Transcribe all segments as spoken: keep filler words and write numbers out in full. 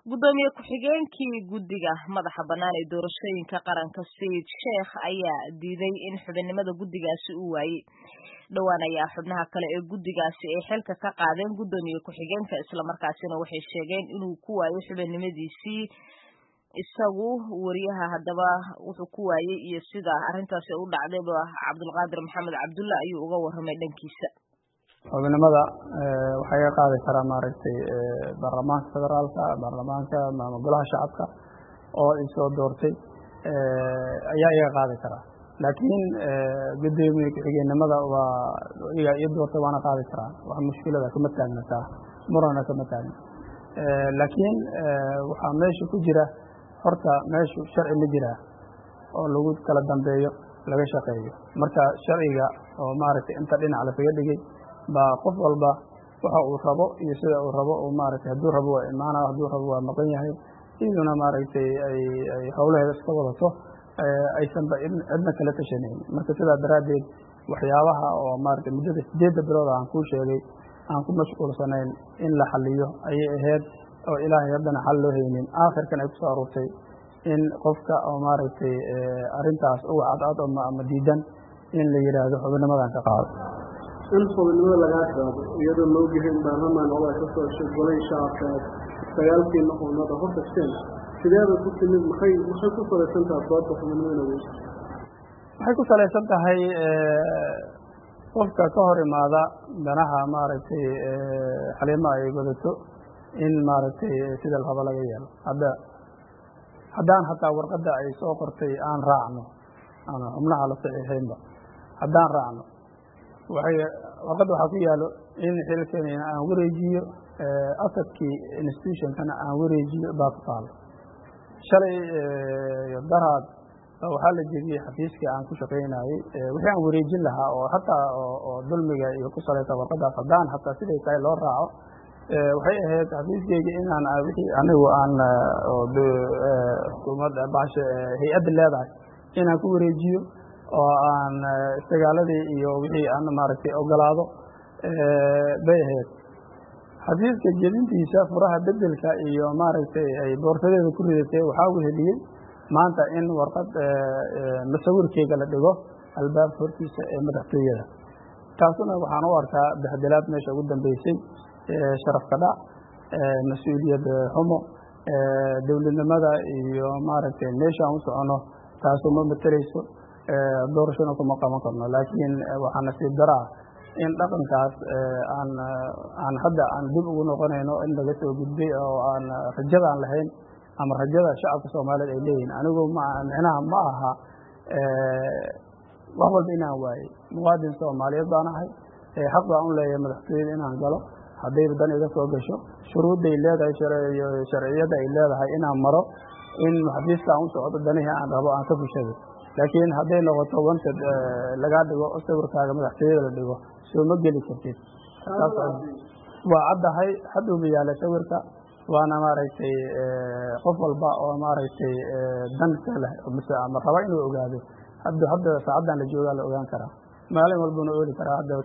gudoomiye ku-xigeenkii guddiga madaxa bannaan ee doorashooyinka qaranka Sayid Sheekh ayaa diiday in xubinimada guddigaasi uu waayey. dhowaan ayaa xubnaha kale ee guddigaasi ay xilka ka qaadeen gudoomiye ku-xigeenka isla markaasina waxay sheegeen inuu ku waayo xubinimadiisii isagu wariyaha haddaba wuxuu ku waayey iyo sida arrintaasi u dhacdayba Cabdulqaadir Maxamed Cabdulla ayuu uga warramay dhankiisa. xubinimada waxay ka qaadi karaa maaragtay baarlamaanka federaalka baarlamaanka golaha shacabka oo ay soo doortay ayaa iga qaadi karaa laakiin gudoomiye ku-xigeenimada waa iga ii doortay waana qaadi karaa wax mushkilada kama taagnataa murana kama taagna laakiin waxaa meesha ku jira horta meeshu sharci ma jira oo lagu kala dambeeyo laga shaqeeyo marka sharciga oo maaragtay inta dhinac la kaga dhigay ba qof walba waxa uu rabo iyo sida uu rabo oo maaragtay hadduu rabo waa imaanaa hadduu rabo waa maqan yahay iyaduna maaragtay ay ay howlaheeda iska wadato aysanba cidna kala tashanayn marka sidaa daraaddeed waxyaabaha oo maaragtay muddada sideedda bilood aan kuu sheegay aan ku mashquulsanayn in la xaliyo ayay ahayd oo ilaahay haddana xal loo haynin aakhirkan ay kusoo aruurtay in qofka oo maaragtay arrintaas uga cadcad ama diidan in la yidhaahdo xubinimadan ka qaado in xubinimada lagaa qaado iyadoo loo gahin baarlamaan oo ay ka soo shaqgalay shacabka sagaalkii noqonada horta shan sideeda ku timid maxay maxay ku salaysan tahay sababta xubinimada waxay ku salaysan tahay qofka ka hor imaada danaha maaragtay xalimo ay wadato in maaragtay sida la rabo laga yeelo hadda haddaan hataa warqadda ay soo qortay aan raacno aan xubnaha la saxiixaynba haddaan raacno waxay warqadda waxaa ku yaalo in xilkeena aan wareejiyo asadkii institutionkana aan wareejiyo baa ku taalo shalay daraad waxaa la jebiyey xafiiskii aan ku shaqaynayey wixii aan wareejin lahaa oo hataa oo dulmiga iyo ku salaysa warqadaas haddaan hataa siday tahay loo raaco waxay ahayd xafiiskeyga inaan wixii anigu aan xukuumad baasha hay-adda leedahay inaan ku wareejiyo oo aan istigaaladii iyo wixii aan maaragtay ogolaado bay ahayd xafiiska jebintiisa furaha bedelka iyo maaragtay ay boorsadeeda ku ridatay waxaa weheliyey maanta in warqad masawirkeyga la dhigo albaabka hortiisa ee madaxtooyada taasuna waxaan u arkaa baxdalaad meesha ugu dambeysay sharafka dhac mas-uuliyad xumo dowladnimada iyo maaragtay meeshaan u socono taasu ma matelayso doorashona kuma qaban karno laakiin waxaa nasiib daraa in dhaqankaas aan aan hadda aan dib ugu noqonayno in laga soo gudbay oo aan rajada aan lahayn ama rajada shacabka soomaaliyeed ay leeyihin anigu ma micnaha ma aha wax walba inaan waayey muwaadin soomaaliyeed baan ahay xaq baan u leeyahay madaxtooyada inaan galo haddayba dan iga soo gasho shuruudday leedahay sharciyada ay leedahay inaan maro in xafiiska aan u socdo danihii aan rabo aan ka fushado laakiin hadday noqoto wanted lagaa dhigo sawirkaaga madaxtooyada la dhigo soo ma geli kartid waa caddahay hadduu ma yaala sawirka waana maaragtay qof walba oo maaragtay danka leh mise ama raba inuu ogaado hadda hadda saacaddan la joogaa la ogaan karaa maalin walbuna ooli karaa hadda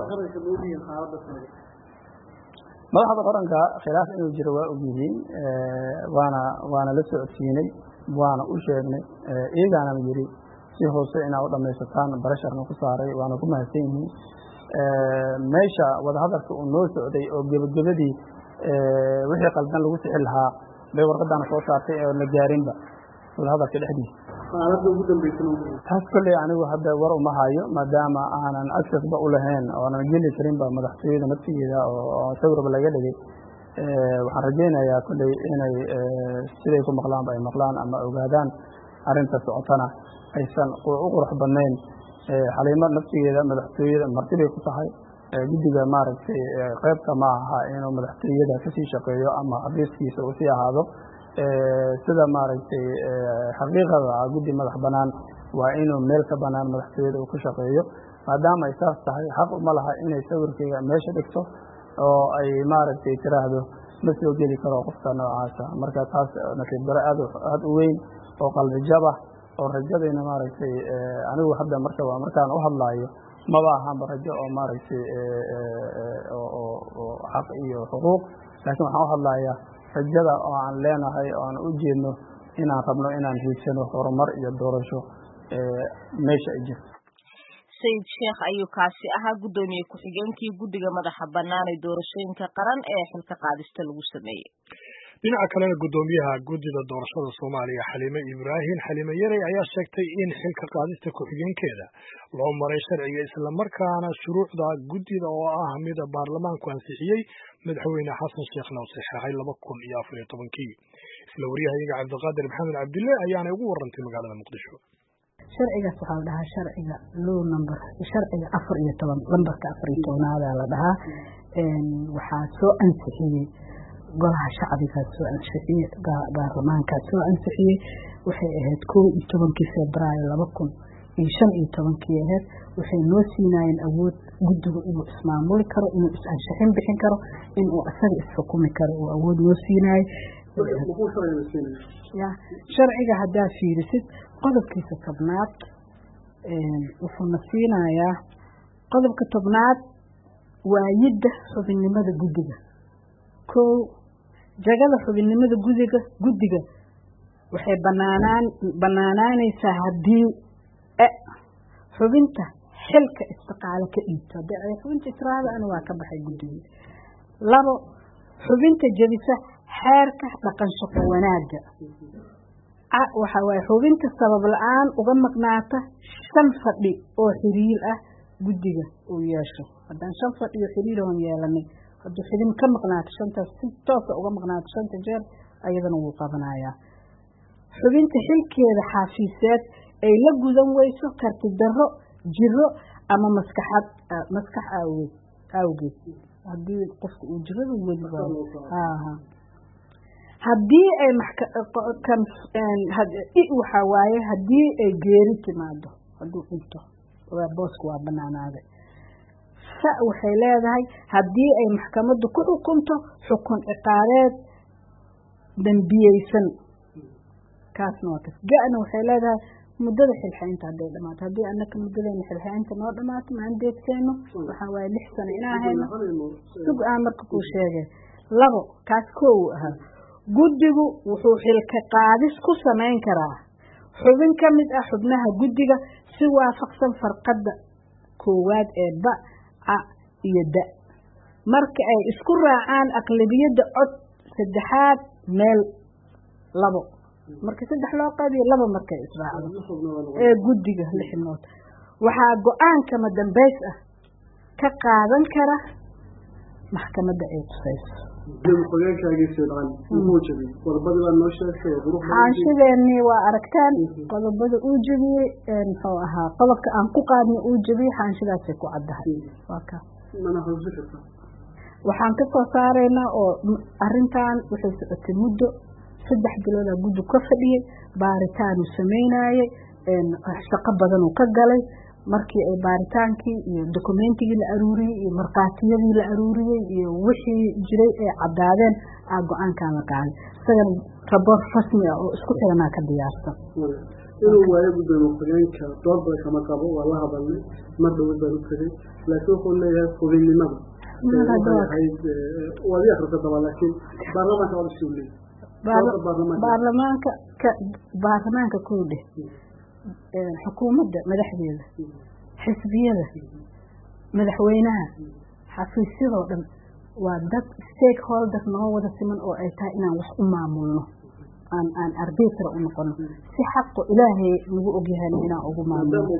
madaxda qaranka khilaaf inuu jiro waa ogyihiin waana waana la socodsiinay waana u sheegnay iyagaana yidhi si hoose inaa u dhamaysataan barasharna ku saaray waana ku mahadsan yihiin meesha wadahadalka uu noo socday oo gebagabadii wixii qaldan lagu sixi lahaa bay warqadana soo saartay oo la gaarinba wadahadalka dhexdiisa taas kolley anigu hadda war uma hayo maadaama aanan accessba u lahayn oonan geli karinba madaxtooyada naftigeeda oo sawirba laga dhigay waxaan rajaynayaa kolley inay siday ku maqlaanba ay maqlaan ama ogaadaan arrinta socotana aysan u qurux badnayn xaliimo naftigeeda madaxtooyada martibay ku tahay guddiga maaragtay qaybka ma aha inuu madaxtooyada kasii shaqeeyo ama xafiiskiisa uu sii ahaado sida maaragtay xaqiiqada guddi madax banaan waa inuu meel ka banaan madaxtooyada uu ka shaqeeyo maadaama ay saas tahay xaq uma laha inay sawirkeyga meesha dhigto oo ay maaragtay tiraahdo ma soo geli karo qofka noocaasa marka taas nasiib daro aad aad u weyn oo qalbi jab ah oo rajadayna maaragtay anigu hadda marka waa markaan u hadlaayo maba ahaanba rajo oo maaragtay oo xaq iyo xuquuq laakiin waxaan u hadlayaa rajada oo aan leenahay oo aan u jeedno inaan rabno inaan hiigsano horumar iyo doorasho meesha ay jirto. Sayid Sheekh ayuu kaasi ahaa gudoomiye ku-xigeenkii guddiga madaxa bannaan ee doorashooyinka qaran ee xilka qaadista lagu sameeyey. dhinaca kalena gudoomiyaha guddida doorashada Soomaaliya Xaliime Ibraahin Xaliime Yarey ayaa sheegtay in xilka qaadista ku-xigeenkeeda loo maray sharciga isla markaana shuruucda guddida oo ah mid baarlamaanku ansixiyey madaxweyne Xasan Sheekh Nawse saxay laba kun iyo afar iyo tobankii. isla wariyahayaga Cabdiqaadir Maxamed Cabdille ayaana ugu warantay magaalada Muqdisho. sharcigaas waxaa la dhahaa sharciga low number sharciga afar iyo toban lambarka afar iyo tobnaada la dhahaa waxaa soo ansixiyey golaha shacbiga soo ansixiyey baarlamaanka soo ansixiyey waxay ahayd kow iyo tobankii Febraayo laba kun iyo shan iyo tobankii ahayd waxay noo siinayeen awood guddigu inuu ismaamuli karo inuu is-anshaxin bixin karo inuu asaga isxukumi karo oo awood noo siinayay ya sharciga haddaa fiirisid qodobkiisa tobnaad wuxuuna siinayaa qodobka tobnaad waayidda xubinnimada guddiga kow jagada xubinnimada guddiga guddiga waxay banaanaan banaanaanaysaa haddii e xubinta xilka istiqaalo ka dhiibto haddii ay xubinta israada ana waa ka baxay guddigii labo xubinta jebisa xeerka dhaqan shaqo wanaagga waxa waaye xubinta sabab la-aan uga maqnaata shan fadhi oo xiriir ah guddiga uu yeesho haddaan shan fadhi oo xiriir oon yeelanay haddii xubin ka maqnaato shantaas si toosa uga maqnaato shanta jeer ayadana wuu qabanayaa xubinta xilkeeda xafiiseed ay la gudan weyso karti darro jiro ama maskaxad maskax awgeed awgeed haddii qofka uu jirada weli aha haddii ay maxkan waxa waaye haddii ay geeri timaado hadduu dhinto waa boosku waa banaanaaday sa waxay leedahay haddii ay maxkamaddu ku xukunto xukun ciqaabeed dambiyeysan kaasna waa kas ga-na waxay leedahay muddada xilxaynta hadday dhamaato haddii annaka muddadeena xilxaynta noo dhamaato maandeedkeenu waxaa waaye lix sano inaa hayno sug aan marka kuu sheegay labo kaas koow ahaa guddigu wuxuu xilka qaadis ku samayn karaa xubin ka mid ah xubnaha guddiga si waafaqsan farqadda koowaad ee ba a iyo da marka ay isku raacaan aqlabiyadda cod saddexaad meel labo marka saddex loo qaadiyo laba markay israacdo ee guddiga lixnood waxaa go-aanka madambays ah ka qaadan kara maxkamadda ay qusayso xaanshideenii waa aragtaan qodobada uu jebiyey muxuu ahaa qodobka aan ku qaadna uu jebiyey xaanshidaasay ku caddahay waa ka waxaan ka soo saaraynaa oo arrintan waxay socotay muddo saddex biloodaa guddi ka fadhiyey baaritaanuu sameynayey shaqo badanuu ka galay markii ay baaritaankii iyo dokumentigii la aruuriyey iyo markhaatiyadii la aruuriyey iyo wixii jiray ay caddaadeen aa go-aankan la qaaday isagan raboor rasmi ah oo isku xiranaa ka diyaarsan inuu waayo gudoomiye ku-xigeenka doorba kama qabo waa la hadalnay mar dhowad baan u tegay laakiin wuxuu leeyahay xubinnimada waad akrisa daba laakiin baarlamaanka waa isuu leeyahay baarlamaanka baarlamaanka ku dheh xukuumadda madaxdeeda xisbiyada madaxweynaha xafiisyadoo dhan waa dad stakeholder noo wada siman oo ay tahay inaan wax u maamulno aan aan arbitra u noqono si xaqo ilaahay nagu ogyahayna inaan ugu maamulno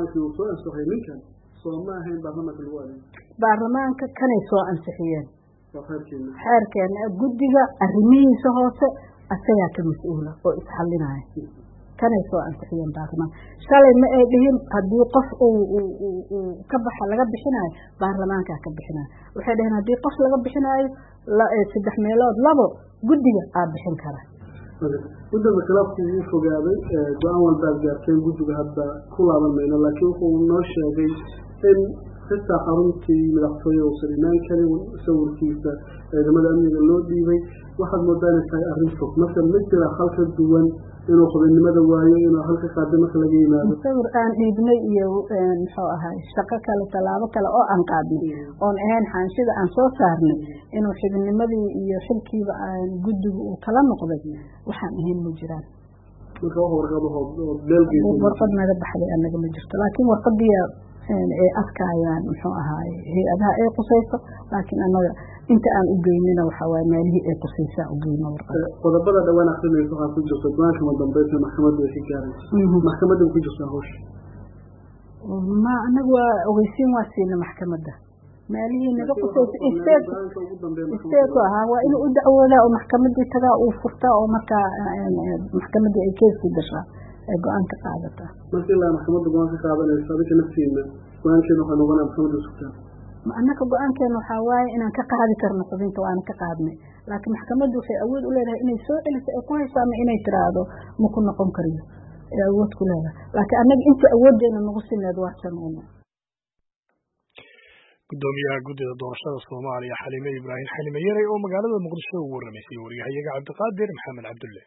baarlamaanka kanay soo ansixiyeen xeerkeena guddiga arrimihiisa hoose asagaa ka mas-uula oo isxalinaya kanay soo ansixiyeen baarlamaanka shalay ma ay dhihin haddii qof uu ka baxa laga bixinayo baarlamaankaa ka bixinayo waxay dhaheen haddii qof laga bixinayo saddex meelood labo guddiga aa bixin kara guddiga khilaafkii uu fogaaday go-aan walbaad gaarteen guddiga hadda ku laaban mayno laakiin wuxuu noo sheegay in xitaa xaruntii madaxtooye uusan imaan karin sawirkiisa ciidamada amniga loo dhiibay waxaad moodaa inay tahay arrin fog marka ma jira hal ka duwan inuu xubinnimada waayo inuu halka qaado marka laga yimaado sawir aan dhiibnay iyo muxuu ahay shaqo kale tallaabo kale oo aan qaadnay oon ahayn xaanshida aan soo saarnay inuu xubinnimadii iyo xilkiiba aan guddiga uu kala noqday waxaan ahayn ma jiraan marka wax warqadahood beelgeeda warqad naga baxday anaga ma jirto laakiin warqadii ay arkayaan muxuu ahaay hay-adaha ay qusayso laakiin anaga inta aan u geynina waxaa waaye meelihii ay qusaysaa u geyno warqada qodobada dhawaan akrinaysa waxaa ku jirta go-aanka madambeynta maxkamadda ay ka gaarayso maxkamadda ku jirtaa hawsha ma anaga waa ogeysiin waa siina maxkamadda meelihii naga qusaysa isteed isteedku ahaa waa inuu u dacwoodaa oo maxkamadii tagaa uu furtaa oo markaa maxkamadii ay keeskii gashaa ay go-aan ka qaadataa marka ilaa maxkamadda go-aan ka qaadanaysa adinka naftiina go-aankeena waxaa noqonaa maxkamadda sugtaan annaka go-aankeena waxaa waaye inaan ka qaadi karno xubinta waana ka qaadnay laakiin maxkamaddu waxay awood u leedahay inay soo celiso ay ku hayso ama inay tiraahdo ma ku noqon kariyo ay awood ku leedahay laakiin annaga inta awooddeena nagu sineed waa samayna gudoomiyaha guddida doorashada Soomaaliya Xaliime Ibraahim Xaliime Yare oo magaalada Muqdisho ugu waramaysay wariyahayaga Cabdiqaadir Maxamed Cabdulle